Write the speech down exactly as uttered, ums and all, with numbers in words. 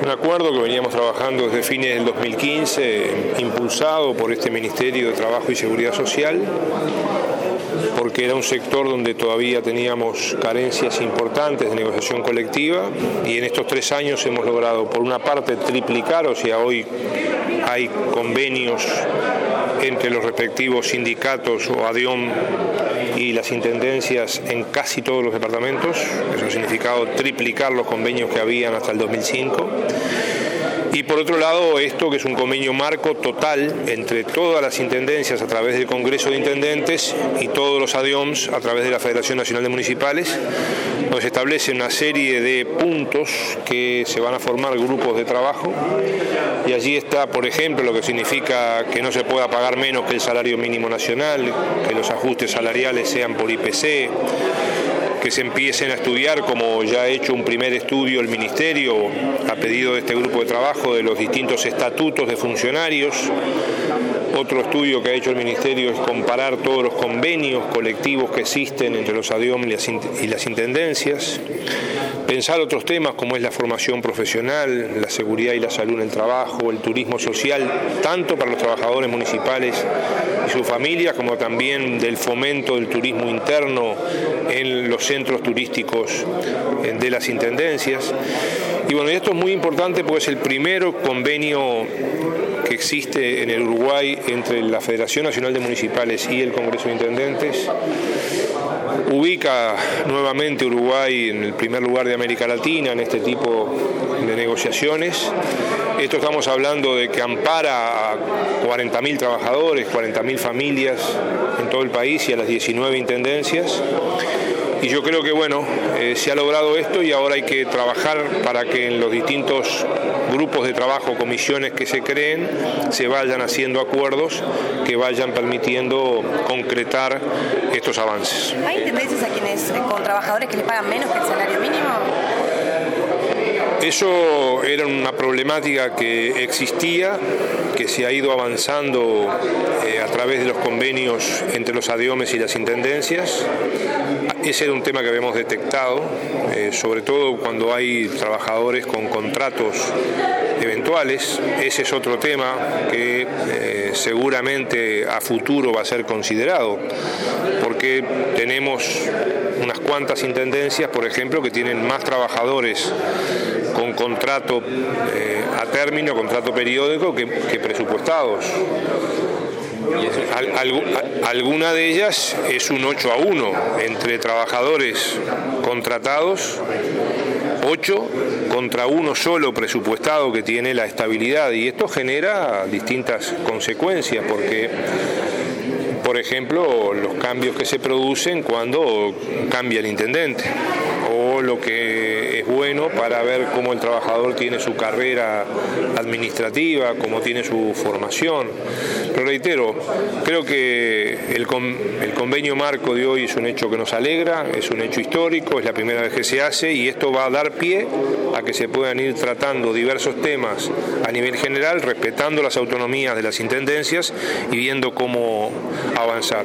Un acuerdo que veníamos trabajando desde fines del dos mil quince, impulsado por este Ministerio de Trabajo y Seguridad Social, porque era un sector donde todavía teníamos carencias importantes de negociación colectiva, y en estos tres años hemos logrado, por una parte, triplicar, o sea, hoy hay convenios entre los respectivos sindicatos o ADIOM y las intendencias en casi todos los departamentos. Eso ha significado triplicar los convenios que habían hasta el dos mil cinco. Y por otro lado, esto que es un convenio marco total entre todas las intendencias a través del Congreso de Intendentes y todos los ADIOMs a través de la Federación Nacional de Municipales, donde se establece una serie de puntos que se van a formar grupos de trabajo, y allí está, por ejemplo, lo que significa que no se pueda pagar menos que el salario mínimo nacional, que los ajustes salariales sean por I P C, que se empiecen a estudiar, como ya ha hecho un primer estudio el Ministerio a pedido de este grupo de trabajo, de los distintos estatutos de funcionarios. Otro estudio que ha hecho el Ministerio es comparar todos los convenios colectivos que existen entre los ADIOM y las intendencias. Pensar otros temas como es la formación profesional, la seguridad y la salud en el trabajo, el turismo social, tanto para los trabajadores municipales y sus familias, como también del fomento del turismo interno en los centros turísticos de las intendencias. Y bueno, esto es muy importante porque es el primer convenio que existe en el Uruguay entre la Federación Nacional de Municipales y el Congreso de Intendentes. Ubica nuevamente Uruguay en el primer lugar de América Latina en este tipo de negociaciones. Esto estamos hablando de que ampara a cuarenta mil trabajadores, cuarenta mil familias en todo el país y a las diecinueve intendencias. Y yo creo que bueno, eh, se ha logrado esto, y ahora hay que trabajar para que en los distintos grupos de trabajo, comisiones que se creen, se vayan haciendo acuerdos que vayan permitiendo concretar estos avances. ¿Hay intendencias a quienes con trabajadores que les pagan menos que el salario mínimo? Eso era una problemática que existía, que se ha ido avanzando eh, a través de los convenios entre los ADIOMes y las intendencias. Ese era un tema que habíamos detectado, eh, sobre todo cuando hay trabajadores con contratos eventuales. Ese es otro tema que eh, seguramente a futuro va a ser considerado, porque tenemos unas cuantas intendencias, por ejemplo, que tienen más trabajadores con contrato eh, a término, contrato periódico, que, que presupuestados. Al, al, alguna de ellas es un ocho a uno entre trabajadores contratados, ocho contra uno solo presupuestado que tiene la estabilidad, y esto genera distintas consecuencias, porque por ejemplo los cambios que se producen cuando cambia el intendente, o lo que es bueno para ver cómo el trabajador tiene su carrera administrativa, cómo tiene su formación. Pero reitero, creo que el, con, el convenio marco de hoy es un hecho que nos alegra, es un hecho histórico, es la primera vez que se hace, y esto va a dar pie a que se puedan ir tratando diversos temas a nivel general, respetando las autonomías de las intendencias y viendo cómo avanzar.